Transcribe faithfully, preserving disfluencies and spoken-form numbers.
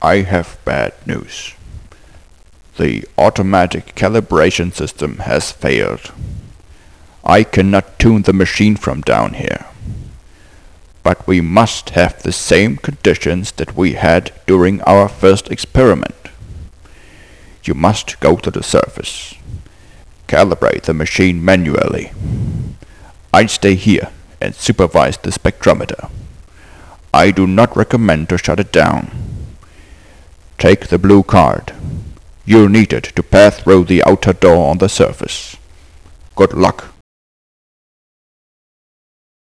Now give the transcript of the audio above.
I have bad news. The automatic calibration system has failed. I cannot tune the machine from down here. But we must have the same conditions that we had during our first experiment. You must go to the surface. Calibrate the machine manually. I stay here and supervise the spectrometer. I do not recommend to shut it down. Take the blue card. You'll need it to pass through the outer door on the surface. Good luck.